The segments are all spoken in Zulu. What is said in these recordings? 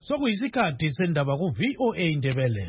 Sokuyisikhathi sendaba ku VOA Indebele.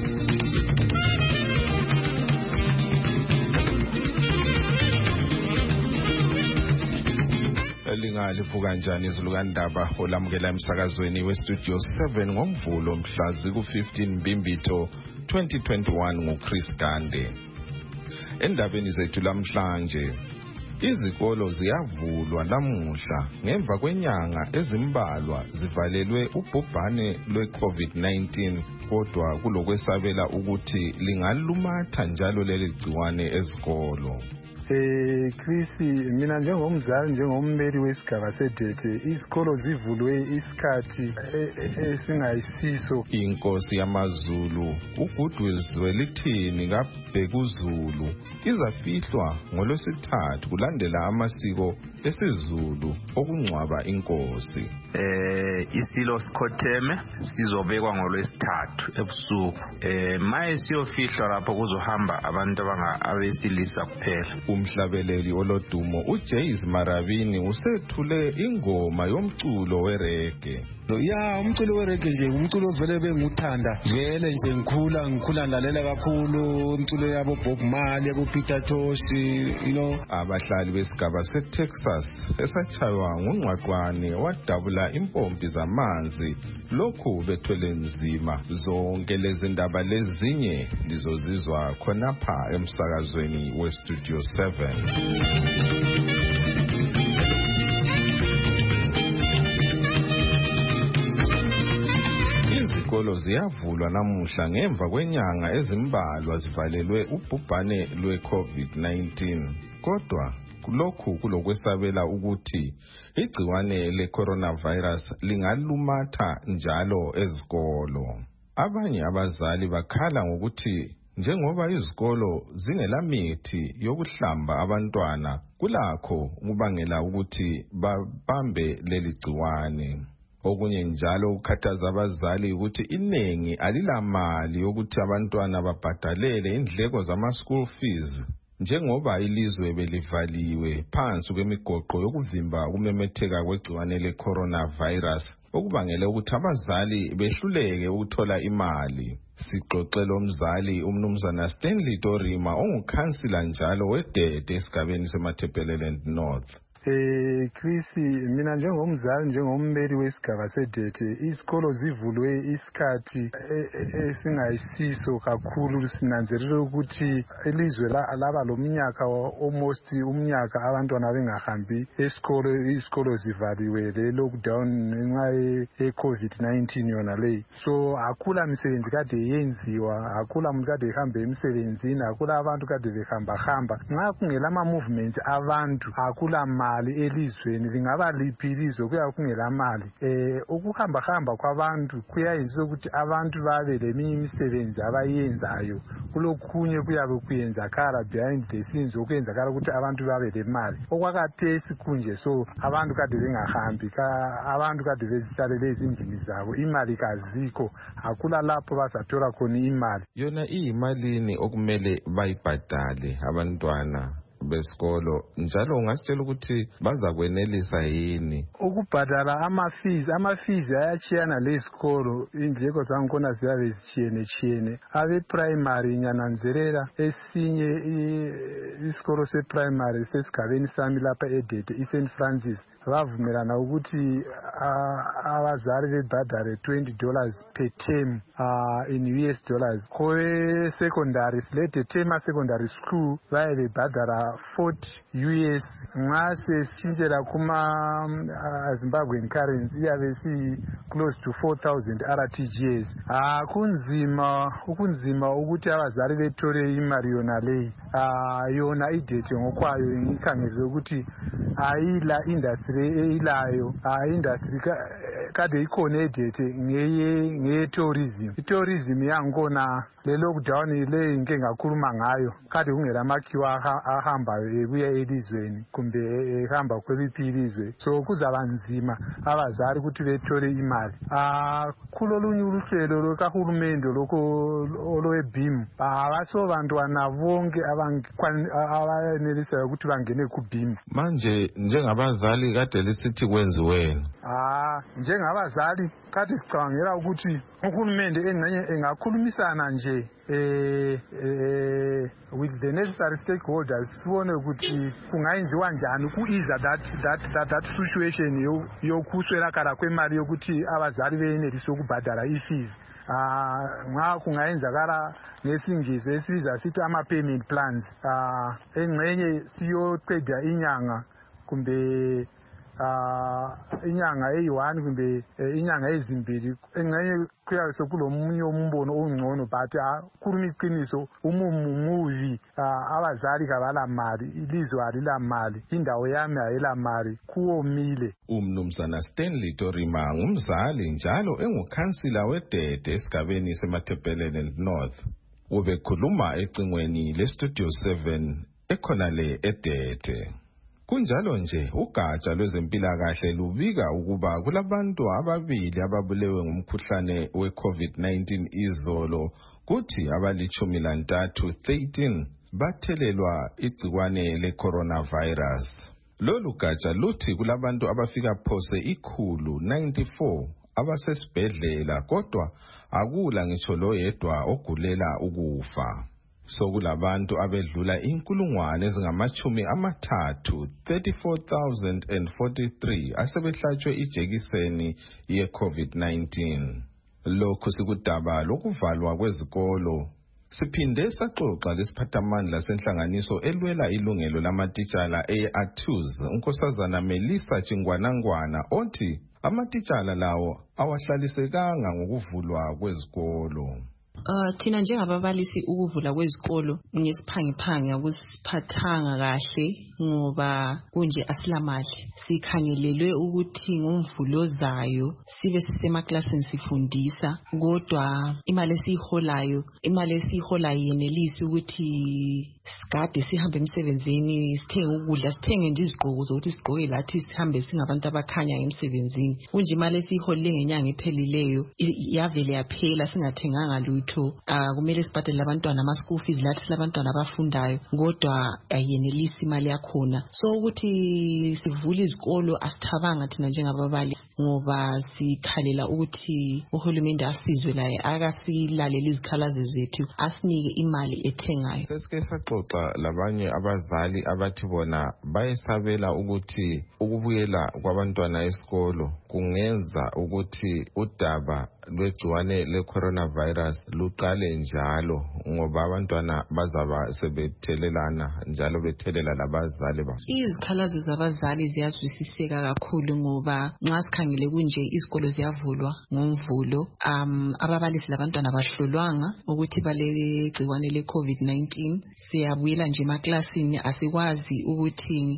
Lingalivuka kanjani izulu kandaba olamukela emsakazweni westudio 7 ngoMvulo mhla ziku-15 Mbimbitho 2021 nguChris Gande. Endabeni zethu lamhlanje, izikolo ziyavulwa namuhla ngemva kwenyanga ezimbalwa zivalelwe ubhubhane lwe-COVID-19, kodwa kulokwesabela ukuthi lingalumatha njalo leli gciwane ezikolo. Chris, mina njengomzali njengommeli wesigaba sedete, izikolo zivulwe isikhathi esingayisiso. Inkosi yamaZulu uGoodwill Zwelithini kaBhekuzulu izafihlwa ngolwesithathu kulandela amasiko esiZulu okungcwaba inkosi. Isilo Sikhotheme sizobekwa ngolwesithathu ebusuku. Maye siyofihlwa lapho kuzohamba abantu abesilisa kuphela. Umhlabeleli olodumo uJace Marabini usethule ingoma yomculo wereggae. Umculo wereggae nje umculo vele benguthanda vele nje ngikhula ndalela kakhulu umculo yabo Bob Marley, yabo Peter Tosh, Abahlali besigaba seTexas esachaywa ngungqwaqwane wadabula impompi zamanzi, lokhu bethwele nzima. Zonke lezi ndaba lezinye lizozizwa khonapha emsakazweni westudio 7. Izikolo ziyavulwa namuhla ngemva kwenyanga ezimbalwa zivalelwe ubhubhane lwe-COVID-19, kodwa lokhu kulokwesabela ukuthi igciwane le-coronavirus lingalumatha njalo ezikolo. Abanye abazali bakhala ngokuthi njengoba izikolo zingelamithi yokuhlamba abantwana, kulakho ukubangela ukuthi babambe leli gciwane. Okunye njalo ukukhathaza abazali ukuthi iningi alilamali yokuthi abantwana babhadalele indleko zama-school fees, njengoba ilizwe belivaliwe phansi kwemigoqo yokuvimba ukumemetheka kwegciwane le-coronavirus, okubangela ukuthi abazali behluleke ukuthola imali. Sixoxele umzali umnumzana Stanley Dorima ongukhansila njalo wedede esigabeni seMatabeleland North. Chris, mina njengomzali njengommeli wesigaba sedete, izikolo zivulwe isikhathi esingayisiso kakhulu. Sinanzelele ukuthi ilizwe laba lomnyaka almost umnyaka abantwana bengahambi esikolo, izikolo zivaliwe, le lockdown ngenxa ye-COVID-19 yona leyi. So akula misebenzi kade yenziwa, akula muntu kade ehamba emsebenzini, akula abantu kade behamba. Nxa kungela ama-movement abantu, akula mali elizweni, lingaba liphi ilizwe kuya kungela mali. Ukuhamba kwabantu kuyayenza ukuthi abantu babe leminye imisebenzi abayenzayo, kulokhunye kuyabe kuyenzakala behind the scenes okwenzakala ukuthi abantu babe lemali. Okwakathesi kunje, so abantu kade bengahambi, abantu kade bezisalele ezindlini zabo, imali kazikho, akula lapho bazathola khona imali. Yona iyimalini okumele bayibhadale abantwana besikolo, njalo ungasitshela ukuthi bazakwenelisa yini ukubhadala ama-fees ayachiyana lesikolo, indleko zangikhona ziyabe zitshiyene. Abe-primary ngiyananzelela esinye isikolo se-primary sesigabeni sami lapha edede iSt Francis bavumelana ukuthi abazali bebhadale $20 per term in US dollars. Kwe-secondary silede term secondary school baye bebhadala $40 US. Nxa sesitshintshela kuma-Zimbabwean currency iyabe close to 4,000 RTGS. Kunzima ukuthi abazali bethole imali yona leyi. Yona idete ngokwayo ngikhangelele ukuthi ayila industry eyilayo. Industry kade ikhona edete ngeye-tourism. I-tourism yangikhona le lockdown le ngike ngakhuluma ngayo, kade kungela makhiwa ahambayo ebuya elizweni kumbe ehamba kweliphi ilizwe. So kuzaba nzima abazali ukuthi bethole imali. Kulolunye uhlelo lukahulumende olwe-BEAM, abaso bantwana bonke abayenelisayo ukuthi bangene ku-BEAM. Manje njengabazali kade lisithi kwenziweni? njengabazali kade sicabangela ukuthi uhulumende engxenye engakhulumisana nje with the necessary stakeholders sibone ukuthi kungayenziwa njani ku-ease that situation yokuswelakala kwemali yokuthi abazali beyenelise ukubhadala i-fees. Nxa kungayenzakala ngesingisi esibiza sithi ama-payment plans engxenye siyoceda inyanga kumbe inyanga eyi-1 kumbe inyanga ezimbili engxenye kuyabe sekulomunye umbono ongcono but khuluma iqiniso umuvi abazali kabalamali ilizwe alilamali indawo yami ayilamali kuwomile. Umnumzana Stanley Torima ngumzali njalo engukhansila weDede esigabeni seMatabeleland North. Ubekhuluma ecingweni leStudio 7 ekhonale eDede. Kunjalo nje ugatsha lwezempilakahle lubika ukuba kulabantu ababili ababulewe ngumkhuhlane we-COVID-19 izolo kuthi abali-13 13 bathelelwa igcikwane le-coronavirus. Lolu gatsha luthi kulabantu abafika phose 194 abasesibhedlela kodwa akula ngitsho loyedwa ogulela ukufa. Sokulabantu abedlula 34,043 asebehlatshwe ijekiseni ye-COVID-19. Lokhu sikudaba lokuvalwa kwezikolo. Siphinde saxoxa lesiphathamandla senhlanganiso elwela ilungelo lamatitshala e-ATUZ unkosazana Melissa Chingwanangwana othi amatitshala lawo awahlalisekanga ngokuvulwa kwezikolo. Thina njengababalisi ukuvula kwezikolo ngesiphangiphangi akusiphathanga kahle ngoba kunje asilamali. Sikhangelelwe ukuthi ngomvulo ozayo sibe sisemaklasini sifundisa kodwa imali esiyiholayo yenelisi ukuthi sikade sihambe emsebenzini sithenge ukudla sithenge nje izigqoko zokuthi sigqoke lathi sihambe singabantu abakhanya emsebenzini. Kunje imali esiyiholile ngenyanga ephelileyo yavele yaphela singathenganga lutho. Kumele sibhadale abantwana ama school fees lathi silabantwana abafundayo kodwa ayenelisi imali yakhona. So ukuthi sivule izikolo asithabanga thina njengababalisi ngoba sikhalela ukuthi uhulumende asizwe laye akasilalela izikhalazo zethu asinike imali ethengayo. Sesike saxoxa labanye abazali abathi bona bayesabela ukuthi ukubuyela kwabantwana esikolo kungenza ukuthi udaba lwegciwane le-coronavirus luqale njalo ngoba abantwana bazaba sebethelelana njalo bethelela labazali babo. Izikhalazo zabazali ziyazwisiseka kakhulu ngoba nxa sikhangele kunje izikolo ziyavulwa ngomvulo ababalisi labantwana bahlolwanga ukuthi balegciwane le-COVID-19 siyabuyela nje emaklasini asikwazi ukuthi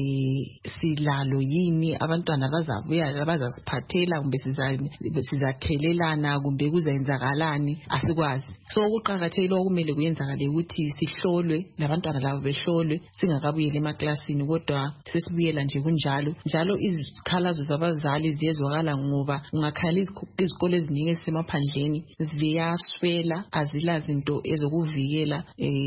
silalo yini abantwana bazabuya bazasiphathela kumbe sizathelelana kumbe kuzayenzakalani asikwazi. So ukuqhakathekile okumele kuyenzakale ukuthi sihlolwe labantwana labo behlolwe singakabuyela emaklasini kodwa sesibuyela nje kunjalo. Njalo izikhalazo zabazali ziyezwakala ngoba ungakhala izikolo eziningi ezisemaphandleni ziyaswela azila zinto ezokuvikela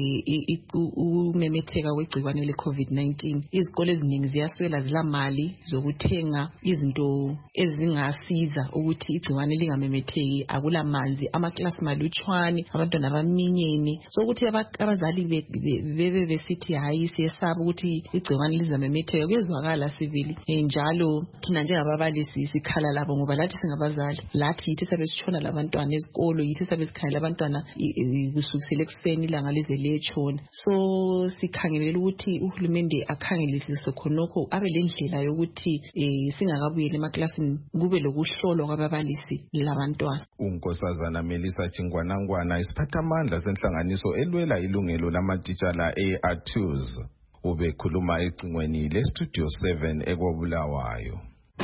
ukumemetheka kwegciwane le-COVID-19. Izikolo eziningi ziyaswela zilamali zokuthenga izinto ezingasiza ukuthi igciwane lingamemetheki. Akula manzi amaklasi malutshwane abantwana baminyene. So ukuthi abazali bebe besithi hayi siyesaba ukuthi igciwane lizamemetheka kuyezwakala sivili. Njalo thina njengababalisi sikhala labo ngoba lathi singabazali lathi yithi sabe sitshona labantwana ezikolo yithi sabe sikhangela abantwana kusukisela ekuseni ilanga lize liyetshona. So sikhangelela ukuthi uhulumende akhangelisise khonokho abe lendlela yokuthi singakabuyela emaklasini kube lokuhlolwa kwababalisi labantwana. Unkosazana Melissa Chingwanangwana isiphathamandla senhlanganiso elwela ilungelo lamatitshala e-ATUZ ubekhuluma ecingweni leStudio 7 eKobulawayo.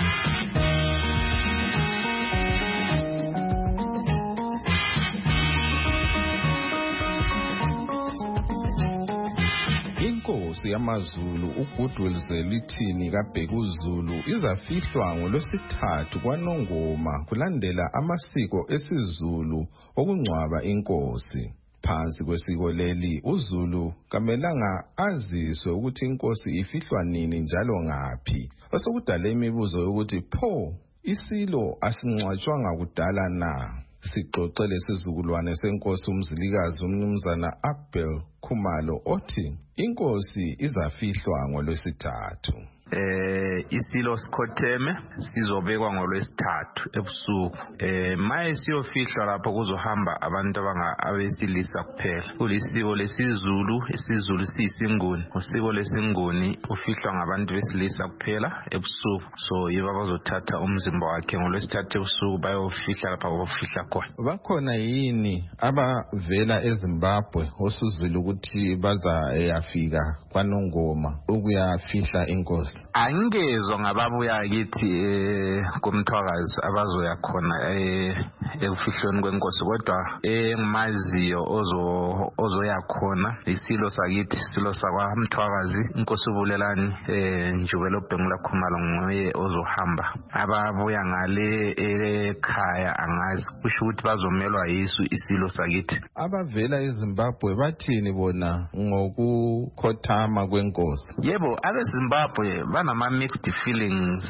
Inkosi yamaZulu uGoodwill Zwelithini kaBhekuzulu izafihlwa ngolwesithathu kwaNongoma kulandela amasiko esiZulu okungcwaba inkosi. Phansi kwesiko leli uZulu kamelanga aziswe ukuthi inkosi ifihlwa nini njalo ngaphi. Osokudala imibuzo yokuthi pho isilo asincwatshwanga kudala na. Sixoxele isizukulwane senkosi uMzilikazi uMnumzana Abel Khumalo othi inkosi izafihlwa ngolwesithathu. Isilo Skhotheme sizobekwa ngolwesithathu ebusuku. Maye siyofihlwa lapho kuzohamba abantu abesilisa kuphela. Kulisiko lesizulu, isizulu siyisinguni. Usiko lesinguni ufihlwa ngabantu besilisa kuphela ebusuku. So yibo abazothatha umzimba wakhe ngolwesithathu ebusuku bayofihla lapha abafihla khona. Bakhona yini abavela eZimbabwe osuzwile ukuthi baza yafika kwaNongoma ukuyafihla inkosi? Angezwa ngababuya kithi kumthwakazi abazoya khona ekufihlweni kwenkosi, kodwa engimaziyo ozoya khona isilo sakithi, isilo sakwamthwakazi inkosi uBulelani Njubelo Bhengula Khumalo nguye ozohamba. Ababuya ngale ekhaya angazi, kusho ukuthi bazomelwa yisu isilo sakithi. Abavela eZimbabwe bathini bona ngokukhothama kwenkosi? Yebo, abeZimbabwe banama mixed feelings.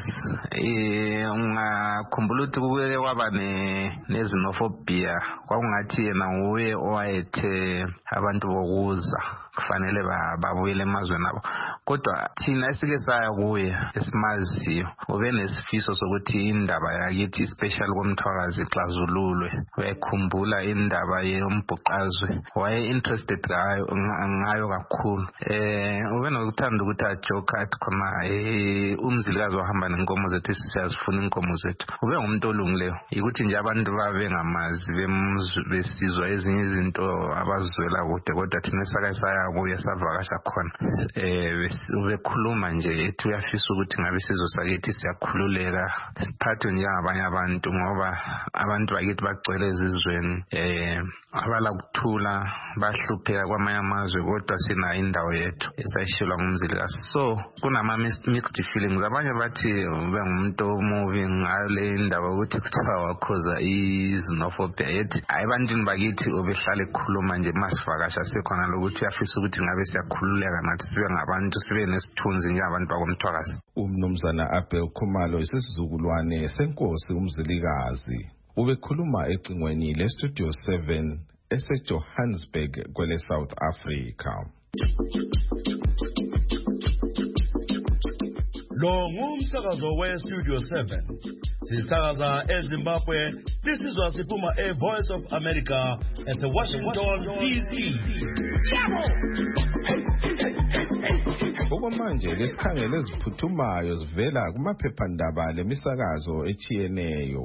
Ungakhumbula ukuthi kuke kwaba nezinophobia, kwakungathi yena nguye owayethe abantu bokuza kufanele babuyele emazweni abo. Kodwa thina esike saya kuye esimaziyo ube nesifiso sokuthi indaba yakithi special komthwakazi ixazululwe. Uyakhumbula indaba yombhuqazwe, waye interested ngayo kakhulu. Ube nokuthanda ukuthi ajoke athi khona uMzilikazi wahamba nenkomo zethu siyazifuna inkomo zethu. Ube ngumuntu olungileyo, ukuthi nje abantu babe ngamazi besizwa ezinye izinto abazizwela kude, kodwa thina saya kuye savakasha khona. Ubekhuluma nje ethi uyafisa ukuthi ngabe isizwe sakithi siyakhululeka, siphathwe njengabanye abantu, ngoba abantu bakithi bagcwele ezizweni abala kuthula, bahlupheka kwamanye amazwe, kodwa sina indawo yethu esayishilwa nguMzilikazi. So kunama mixed feelings. Abanye bathi ube ngumuntu omubi ngale indaba ukuthi kuthiwa wakhoza izinophobia, yethi ayibantwini bakithi obehlala ekhuluma nje masivakasha sekhona lokuthi uyafisa ukuthi ngabe siyakhululeka nathi sibe ngabantu, sibe nesithunzi njengabantu bakomthwakazi. Umnumzana Abel Khumalo isisizukulwane senkosi uMzilikazi ubekhuluma ecingweni leStudio 7 eseJohannesburg kwele South Africa. Lo ngumsakazo weStudio 7. Sisakaza eZimbabwe. This is Wasiphuma, a Voice of America at the Washington DC. Okwamanje lesikhangele eziphuthumayo zivela kumaphephandaba lemisakazo echiyeneyo.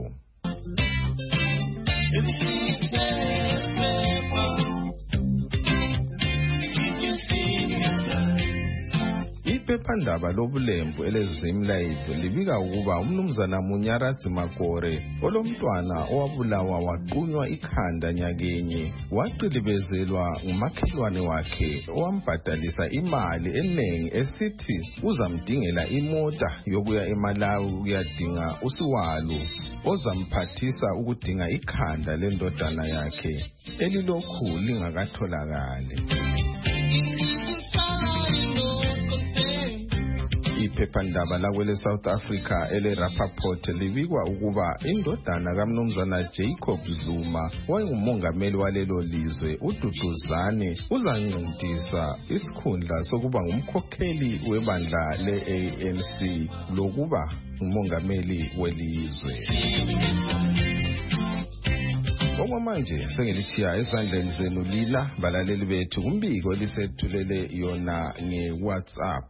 Iphephandaba lobulembu eleZimlive libika ukuba umnumzana Munyaradzi Makore olomntwana owabulawa waqunywa ikhanda nyakenye waqilibezelwa ngumakhelwane wakhe owambhadalisa imali enengi esithi uzamdingela imota yokuya eMalawi ukuyadinga usiwalu ozamphathisa ukudinga ikhanda lendodana yakhe elilokhu lingakatholakali. Iphephandaba lakwele South Africa ele Rappaport libikwa ukuba indodana kaMnumzana Jacob Zuma wayengumongameli walelo lizwe uDuduzane uzancintisa isikhundla sokuba ngumkhokheli webandla leANC lokuba ngumongameli welizwe. Okwamanje sengilithiya ezandleni zenu lina balaleli bethu kumbiko elisethulele yona ngeWhatsApp.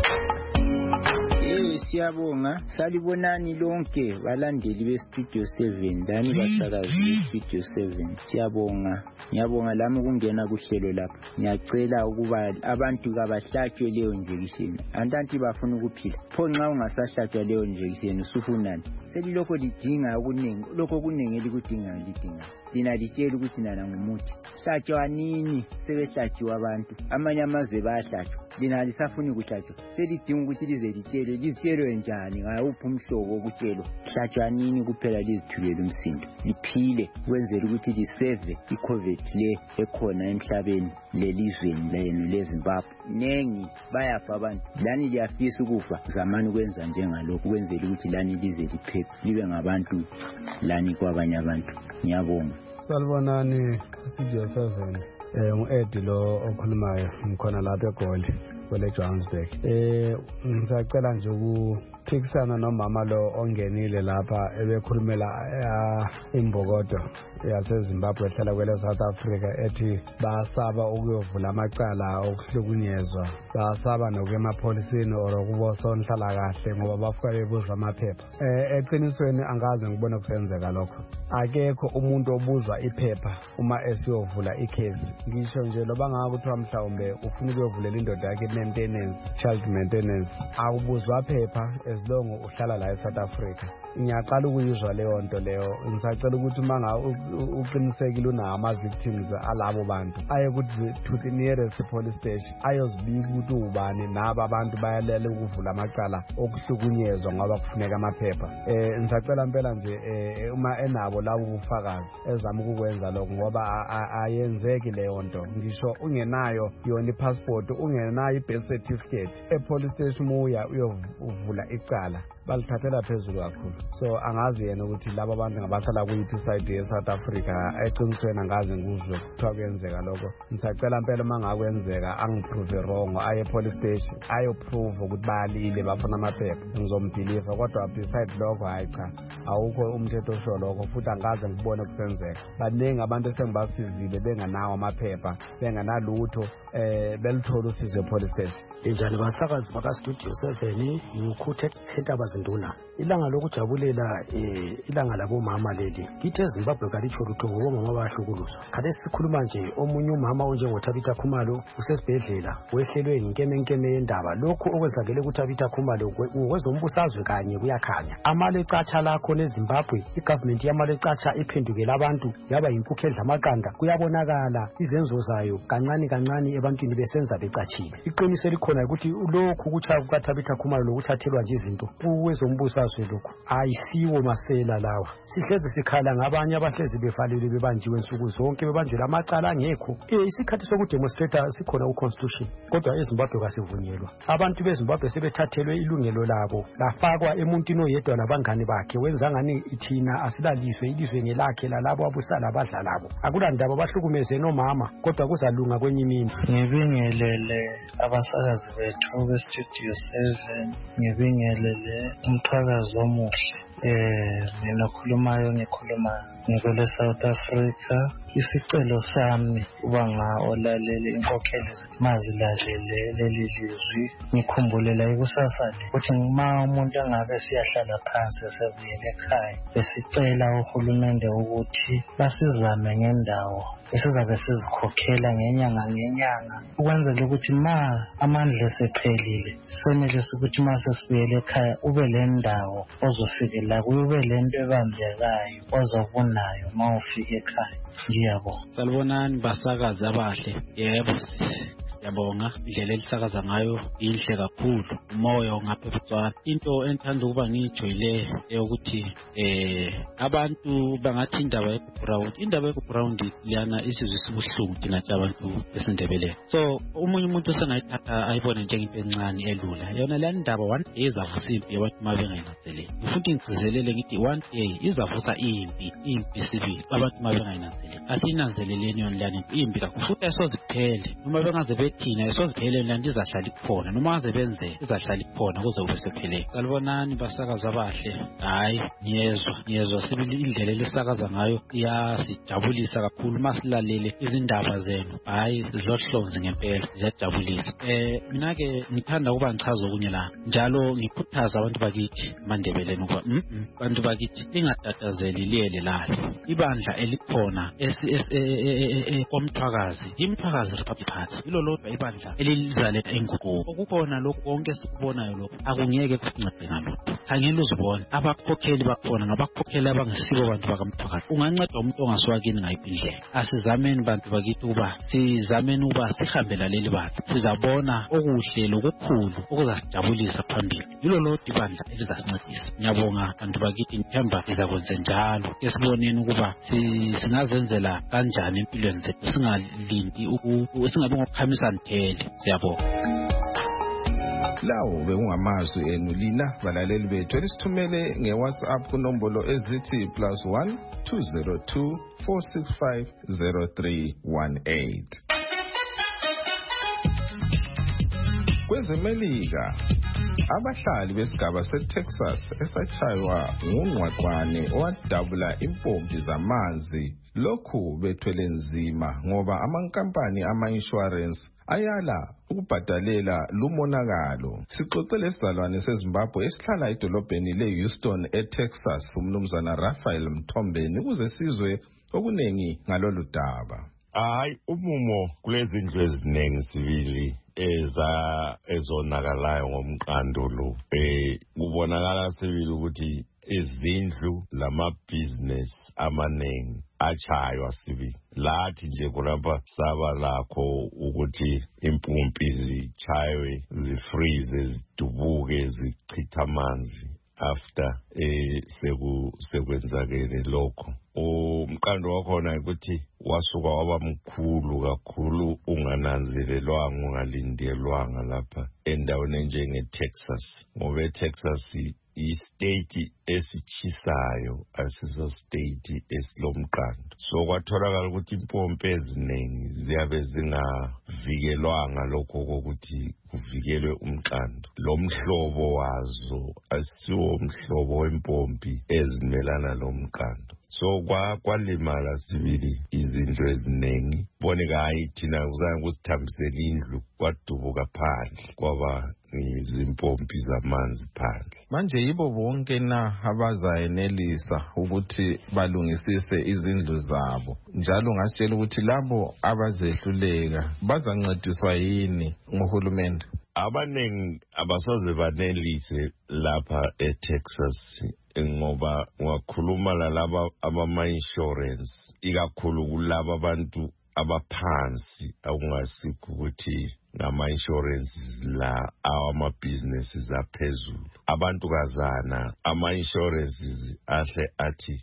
Siyabonga, salibonani lonke balandeli beStudio 7 lani basakazi beStudio 7. Siyabonga, ngiyabonga lami ukungena kuhlelo lapha. Ngiyacela ukuba abantu kabahlatshwe leyo injection. Andanti bafuna ukuphila. Pho nxa ungasahlatshwa leyo injection usufunani? Selilokho lidinga okuningi, lokho kunenge likudingayo lidinga. lina litshela ukuthi nana ngumuthi. Hlatshwa nini sebehlatshiwa abantu? Amanye amazwe bayahlatshwa. Lina lisafuni ukuhlatshwa. Selidinga ukuthi lize litshelwe njani ngawuphi umhlobo wokutshelwa. Hlatshwa nini kuphela lizithulele umsindo. Liphile kwenzela ukuthi liseve iCovid le ekhona emhlabeni lelizweni lenu leZimbabwe. Nengi bayafa abantu. Lani liyafisa ukufa. Zamani ukwenza njengalokho kwenzela ukuthi lani lize liphephe libe ngabantu lani kwabanye abantu. Ngiyabonga. Salibonani Studio 7. Ngu-Ed lo okhulumayo ngikhona lapha eGoli kwele Johannesburg. Ngisacela nje ukuphikisana nomama lo ongenile lapha ebekhulumela imbokodo yaseZimbabwe ehlala kwele South Africa ethi basaba ukuyovula amacala okuhlukunyezwa, basaba nokuya emapholiseni or ukubosonhlala kahle ngoba bafika bebuza amaphepha. Eqinisweni angaze ngibone kusenzeka lokho. Akekho umuntu obuzwa iphepha uma esiyovula ikhesi. Ngisho nje loba ngakuthiwa mhlawumbe ufuna ukuyovulela indoda yakhe maintenance, child maintenance, awubuzwa phepha as long uhlala la eSouth Africa. Ngiyaqala ukuyizwa leyo nto leyo. Ngisacela ukuthi manga uqinisekile una ama-victims alabo bantu aye to the nearest police station ayozibika ukuthi ubani naba abantu bayalela ukuvula amacala okuhlukunyezwa ngoba kufuneka amaphepha. Ngisacela impela nje uma enabo labo ubufakazi ezama ukukwenza lokho ngoba ayenzeki leyo nto. Ngisho ungenayo yona ipassport, ungenayo ibirth certificate, epolice station uya uyovula icala balithathela phezulu kakhulu. So angazi yena ukuthi laba abantu ngabahlala kuyiphi side yeSouth Africa. Eqinisweni angazi nguzwe kuthiwa kuyenzeka lokho. Ngisacela impela uma ngakwenzeka angiprove wrong aye police station ayoprove ukuthi bayalile bafuna amaphepha ngizombhiliva. Kodwa beside lokho hayi cha awukho umthetho osho lokho futhi angaze ngibone kusenzeka. Baningi abantu esengibasizile benganawo amaphepha benganalutho belithola usizo epolice station. Injani basakazi baka Studio 7 ngikhuthe entaba zinduna. Ilanga lokujabulela ilanga labo mama leli. Kithi eZimbabwe kalitsho lutho ngoba mama bayahlukuluzwa. Kade sikhuluma nje omunye umama onjengoThabitha Khumalo usesibhedlela wehlelwe inkemenkeme yendaba. Lokho okwenzakele kuThabitha Khumalo ngokwezombusazwe kanye kuyakhanya. Amale catsha lakho neZimbabwe, igovernment yamale catsha iphendukela abantu yaba inkukhu edla amaqanda. Kuyabonakala izenzo zayo kancane ebantwini besenza becatshile. Iqiniso likhona ukuthi lokhu kuthaya kukaThabitha Khumalo lokuthathelwa nje izinto kwezombusazwe lokho ayisiwo masela lawa. Sihlezi sikhala ngabanye abahlezi bevalelwe bebanjiwe insuku zonke bebanjwe amacala angekho. Isikhathi sokudemonstrate sikhona ku-constitution kodwa eZimbabwe kasivunyelwa. Abantu beZimbabwe sebethathelwe ilungelo labo lafakwa emuntwini oyedwa nabangane bakhe wenza ngani ithina asilaliswe ilizwe ngelakhe lalabo abusala abadla labo. Akulandaba bahlukumeze nomama kodwa kuzalunga kwenye imini. Ngibingelele abasakazi bethu beStudio 7, ngibingelele umthwakazi omuhle. Ngikhuluma ngikole South Africa. Isicelo sami ubanga olalele inkokheli mazilalele leli lizwi ngikhumbulele ikusasa le ukuthi uma umuntu angabe siyahlala phansi sevuyele ekhaya besicela uhulumende ukuthi basizame ngendawo esizabe sizikhokhela ngenyanga ukwenzela ukuthi ma amandla esephelile senelise ukuthi ma sesibuyele ekhaya ube le ndawo ozofikela kuyo ube le nto ebambekayo ozobunayo ma ufike ekhaya. Ngiyabonga. Salibonani basakazi abahle. Yebo siyabonga indlela elisakaza ngayo inhle kakhulu. Umoya ngapha eBotswana. Into engithanda ukuba ngijojile ukuthi abantu bangathi indaba ye-ground liyana isizwe sibuhlungu thina abantu besindebele. So umunye umuntu usengayithatha ayibone njengento encane elula. Yona le ndaba one day izavusimpi yabantu mabengayinanzeleli. Futhi ngigcizelele ngithi one day izavusa impi sibili abantu mabengayinanzeleli. Asinanzeleleni yona lana impi kakhulu futhi asoziphele noma bengaze bethina asoziphele lana izahlala ikhona noma ngaze benze izahlala ikhona kuze kube sephele. Salibonani basakaza abahle. Hayi ngiyezwa sibili indlela elisakaza ngayo iyasijabulisa kakhulu masilalele izindaba zenu. Hayi zilohlonze ngempela ziyajabulisa. Mina ke ngithanda ukuba ngichaza okunye la njalo ngikhuthaza abantu bakithi mandebeleni ukuba abantu bakithi lingatatazeli liyele lalo ibandla elikhona komthwakazi imthwakazi Republic Party ilo lodwa ibandla elizaletha inguquko. Okukhona lokho konke sikubona esikubonayo lokho akungeke kusincede ngalokho. Angeke uzibone abakhokheli bakhona ngabakhokheli abangesibo abantu bakamthwakazi. Unganceda umuntu ongasiwakini ngayiphi indlela. Asizameni bantu bakithi ukuba sizameni ukuba sihambela leli bantu. Sizabona okuhle lokukhulu okuzasijabulisa phambili. Yilo lo ibandla elizasincedisa. Ngiyabonga bantu bakithi, ngithemba lizakwenza njalo. Esiboneni ukuba singazenzela kanjani empilweni zethu singalindi singabe ngokukhamisa nithele. Siyabonga. Lawo bekungamazwi enu lina balaleli bethu elisithumele ngeWhatsApp kunombolo ezithi +1 202 465 0318. KwezeMelika, abahlali besigaba seTexas esatshaywa ngungqwaqwane owadabula impompi zamanzi lokhu bethwele nzima ngoba amankampani ama-insurance ayala ukubhadalela lumonakalo. Sixoxele isidalwane seZimbabwe esihlala edolobheni leHouston eTexas, umnumzana Raphael Mthombeni, ukuze sizwe okunengi ngalolu daba. Hayi, umumo kulezi ndlu eziningi sibili ezonakalayo ngomqando lo. Kubonakala sibili ukuthi izindlu lama-business amaningi achaywa sibili. Lathi nje kulapha saba lakho ukuthi impompi zichaywe, zifreeze, zidubuke, zichitha amanzi after sekwenzakele lokho. Umqando wakhona ukuthi wasuka waba mkhulu kakhulu, ungananzelelwanga, ungalindelwanga lapha endaweni enjenge-Texas, ngoba eTexas i-state esichisayo asiso state esilomqando. So kwatholakala ukuthi impompi eziningi ziyabe zingavikelwanga lokho kokuthi kuvikelwe umqando. Lo mhlobo wazo asiwo umhlobo wempompi ezimelana lomqando. So kwalimala sibili izindlu eziningi. Boneka hayi thina kuzange kusithambisela indlu, kwadubuka phandle kwaba izimpompi zamanzi phandle. Manje yibo bonke na abazayenelisa ukuthi balungisise izindlu zabo, njalo ngasitshela ukuthi labo abazehluleka bazancediswa yini nguhulumende? Abaningi abasoze banelise lapha eTexas ngoba ungakhuluma lalaba abama-insurance, ikakhulu kulaba abantu abaphansi akungasikho ukuthi ngama-insurances la awama-businesses aphezulu. Abantu kazana ama-insurances ahle athi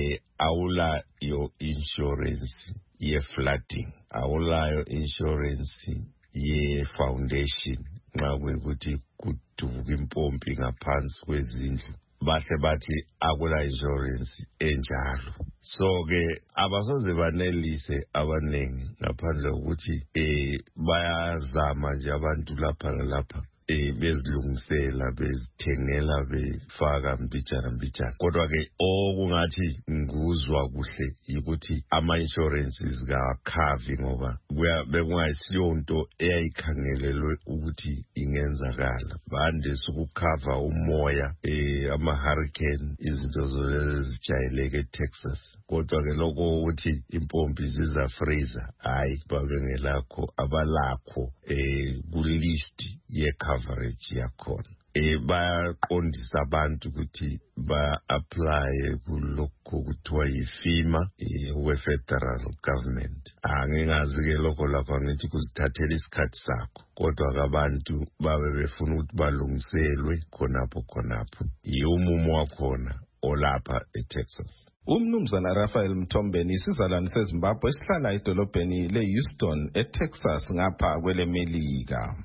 awulayo insurance ye-flooding, awulayo insurance ye-foundation nxa kuyikuthi kudubuka impompi ngaphansi kwezindlu, bahle bathi akula insurance enjalo. So ke abasoze banelise abaningi ngaphandle ukuthi bayazama nje abantu lapha nalapha bezilungisela, bezithengela, befaka mbijana. Kodwa ke okungathi nguzwa kuhle yikuthi ama-insurances kawakhavi ngoba bekungayisiyo nto eyayikhangelelwe ukuthi ingenzakala. Bandise ukukhava umoya, ama-hurricane, izinto zolezijayeleke eTexas. Kodwa ke lokho ukuthi impompi zizafreeza, hayi babengelakho, abalakho kulist ye-coverage yakhona. Bayaqondisa abantu ukuthi ba-applye kulokho kuthiwa yi-FEMA we-federal government. Angingazi-ke lokho lapha ngithi kuzithathela isikhathi sakho, kodwa abantu babe befuna ukuthi balungiselwe khonapho. Umumo wakhona olapha eTexas. Umnumzana Raphael Mthombeni, isizalwane seZimbabwe esihlala edolobheni leHouston eTexas ngapha kweleMelika.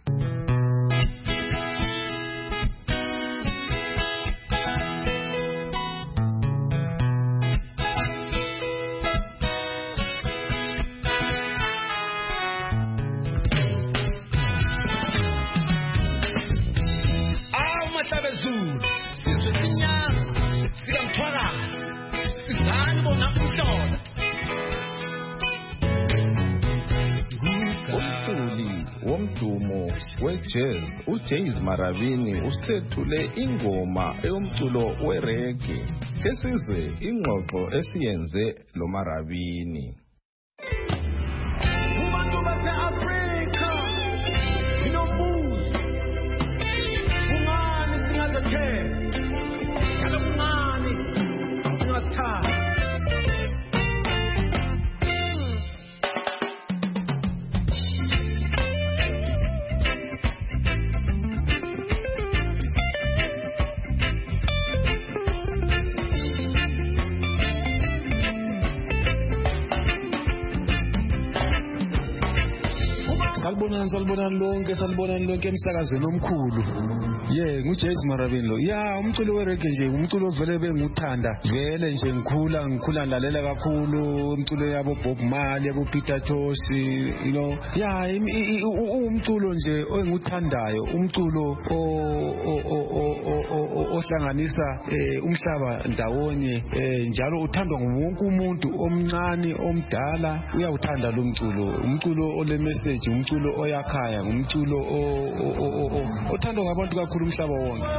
Womdumo we-jazz uJays Maravini usethule ingoma eyomculo wereggae. Kesizwe ingxoxo esiyenze lo Maravini. Ubantu base-Afrika inobuzo salibonani lonke emsakazweni omkhulu. nguJays Marabini lo. Umculo wereggae nje umculo vele benguthanda. Vele nje ngikhula ngilalela kakhulu umculo yabo Bob Marley, yabo Peter Tosh, umculo nje enguthandayo, umculo ohlanganisa umhlaba ndawonye, njalo uthandwa nguwonke umuntu omncane omdala uyawuthanda lo mculo. Umculo ole message, umculo oyakhaya, umculo othandwa ngabantu kakhulu umhlaba wonke.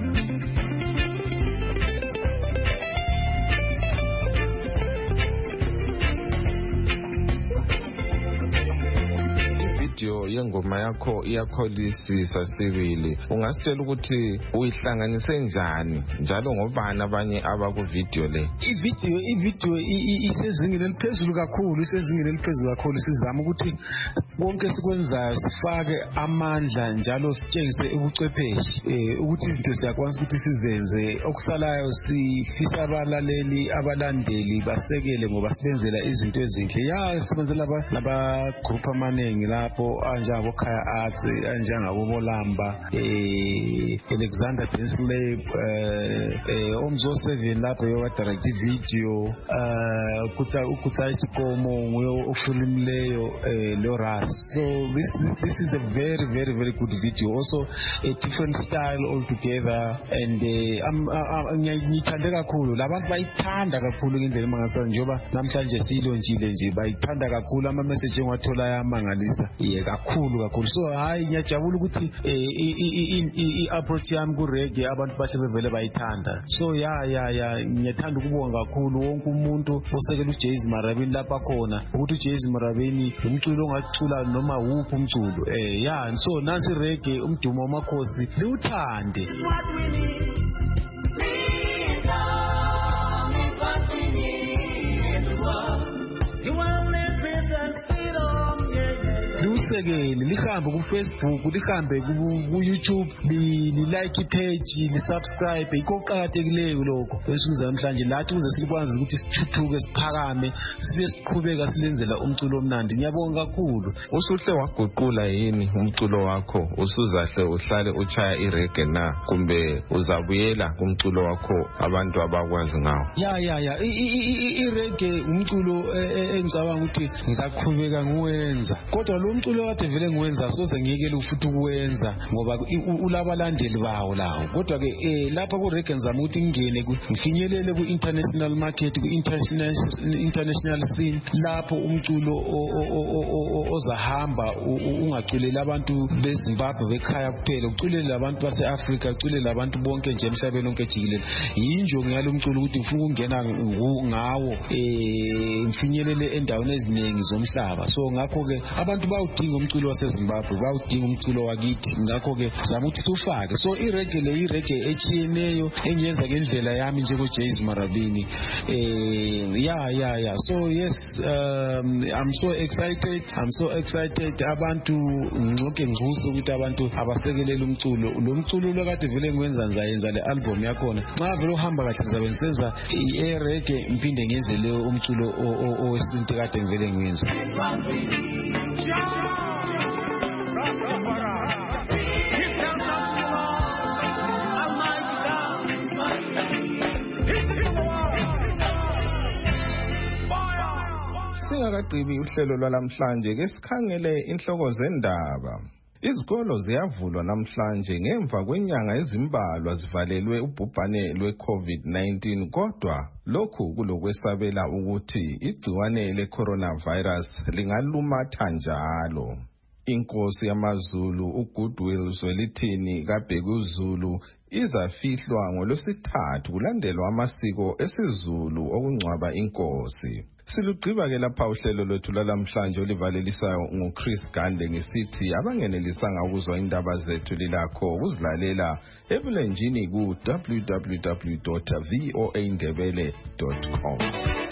Yengoma yakho iyakholisisa sibili. Ungasitshela ukuthi uyihlanganise njani njalo ngobani abanye abaku-video le? I-video isezingeni eliphezulu kakhulu, sizama ukuthi konke sikwenzayo sifake amandla njalo sitshengise ubuchwepheshe, ukuthi izinto siyakwazi ukuthi sizenze. Okusalayo sifisa abalandeli basekele ngoba sibenzela izinto ezinhle. Sibenzela laba group amaningi lapho anjengabo Khaya Arts, anjengabo Bolamba, Alexander Dance Lab, Omzo 7 lapho yo direct video, Kutsai Chikomo nguyo ofilm leyo lo Ras. So this is a very very very good video, also a different style altogether, and ngithanda kakhulu labantu bayithanda kakhulu ngendlela mangasana njengoba namhlanje silonjile nje bayithanda kakhulu ama message engiwathola yamangalisa kakhulu. So ngiyajabula ukuthi i-approach yami ku-reggae abantu bahle bevele bayithanda. So ngiyathanda ukubonga kakhulu wonke umuntu osekela uJays Marabini lapha khona, ukuthi uJays Marabini umculo ongacula noma wuphi umculo. So nansi reggae umdumo wamakhosi liwuthande. Lisekele lihambe ku-Facebook, lihambe ku-YouTube, li-like page, li-subscribe. Yikho kuqakathekileyo lokho ensukwini zanamhlanje lathi ukuze sikwazi ukuthi sithuthuke, siphakame, sibe siqhubeka silenzela umculo omnandi. Ngiyabonga kakhulu. Usuhle waguqula yini umculo wakho? Usuzahle uhlale uchaya ireggae na kumbe uzabuyela kumculo wakho abantu abakwazi ngawo? Ireggae umculo engicabanga ukuthi ngizaqhubeka ngiwenza, kodwa lo umculo kade vele ngiwenza soze ngiyekele futhi ukuwenza ngoba ulabalandeli bawo lawo. Kodwa ke lapha ku reggae ngizama ukuthi ngingene ngifinyelele ku international market, ku international scene, lapho umculo ozahamba ungaculela abantu beZimbabwe bekhaya kuphela, uculele abantu base-Africa, uculele abantu bonke nje emhlabeni onke jikelele. Yinjongo yalo mculo ukuthi ngifuna ukungena ngawo ngifinyelele endaweni eziningi zomhlaba. So ngakho ke abantu bawudinga umculo waseZimbabwe, bawudinga umculo wakithi, ngakho ke zama ukuthi siwufake. So ireggae echiyeneyo engiyenza ngendlela yami njengoJays Marabini. So yes, I'm so excited. Abantu ngcoke ngizuse ukuthi abantu abasekelele umculo. Lo mculo lokade vele ngiwenza ngizayenza le album yakhona. Xa vele uhamba kahle ngizabe ngisenza ireggae ngiphinde ngenze le umculo owesintu kade ngivele ngiwenza. Singakagqibi uhlelo lwalamhlanje ke sikhangele inhloko zendaba. Izikolo ziyavulwa namhlanje ngemva kwenyanga ezimbalwa zivalelwe ubhubhane lwe-COVID-19, kodwa lokhu kulokwesabela ukuthi igciwane le-coronavirus lingalumatha njalo. Inkosi yamaZulu uGoodwill Zwelithini kaBhekuzulu izafihlwa ngolwesithathu kulandelwa amasiko esiZulu okungcwaba inkosi. Silugqiba ke lapha uhlelo lwethu lalamhlanje olivalelisayo nguChris Gande ngisithi abangenelisanga ukuzwa indaba zethu lilakho ukuzilalela ebulenjini ku www.voaindebele.com.